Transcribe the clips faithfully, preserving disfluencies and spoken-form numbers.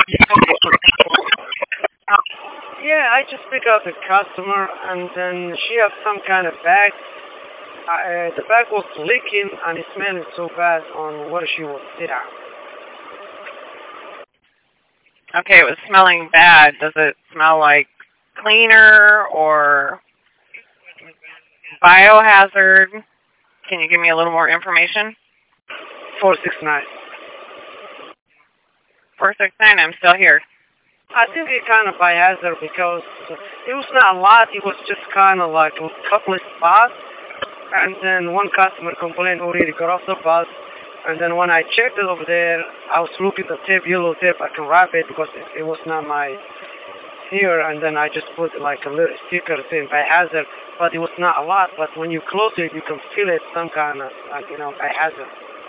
Yeah, I just pick up the customer, and then she has some kind of bag. Uh, the bag was leaking, and it smelled so bad on where she was sit at. Okay, it was smelling bad. Does it smell like cleaner or biohazard? Can you give me a little more information? four six nine. four six nine, I'm still here. I think it kind of biohazard because it was not a lot. It was just kind of like a couple of spots. And then one customer complained already got off the bus. And then when I checked it over there, I was looking at the tape, yellow tape. I can wrap it because it, it was not my here. And then I just put like a little sticker saying biohazard. But it was not a lot. But when you close it, you can feel it some kind of, like, you know, biohazard.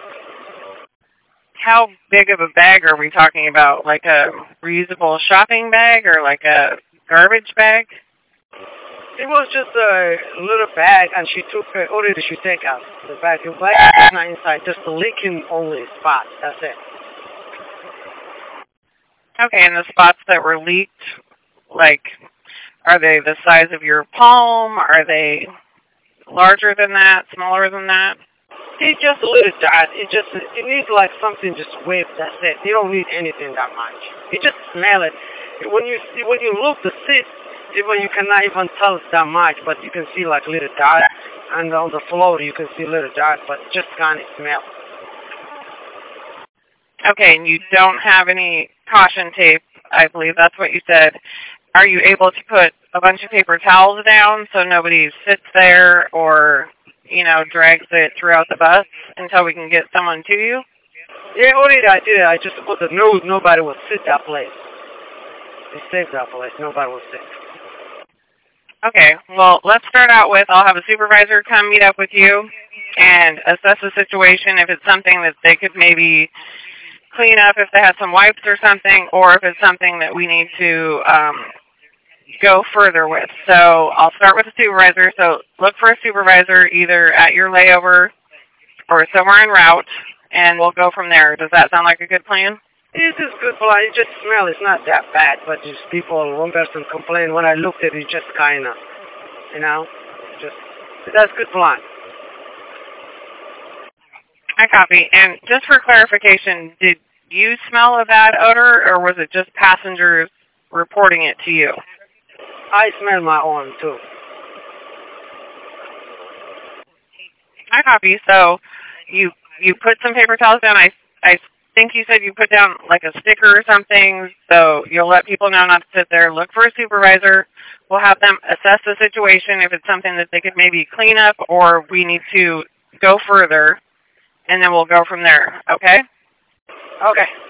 How big of a bag are we talking about? Like a reusable shopping bag or like a garbage bag? It was just a little bag, and she took it, already she take out the bag. The bag is not inside, just the leaking only spot. That's it. Okay, and the spots that were leaked, like, are they the size of your palm? Are they larger than that, smaller than that? It's just a little dot. It just, it needs like something just wave. That's it. You don't need anything that much. You just smell it. When you see, when you look the seat, even you cannot even tell it's that much, but you can see like little dot, and on the floor you can see little dot, but just kind of smell. Okay, and you don't have any caution tape, I believe that's what you said. Are you able to put a bunch of paper towels down so nobody sits there or, you know, drags it throughout the bus until we can get someone to you? Yeah, already I did it. I just put the nose, nobody will sit that place. They saved that place, nobody will sit. Okay, well, let's start out with, I'll have a supervisor come meet up with you and assess the situation, if it's something that they could maybe clean up, if they have some wipes or something, or if it's something that we need to um, go further with. So I'll start with a supervisor. So look for a supervisor either at your layover or somewhere en route, and we'll go from there. Does that sound like a good plan? It is good for it just smell. It's not that bad, but just people, one person complained when I looked at it, just kind of, you know, just, that's good plan. I copy. And just for clarification, did you smell a bad odor, or was it just passengers reporting it to you? I smell my own, too. I copy. So you you put some paper towels down. I, I think you said you put down like a sticker or something, so you'll let people know not to sit there. Look for a supervisor. We'll have them assess the situation if it's something that they could maybe clean up or we need to go further, and then we'll go from there, okay? Okay.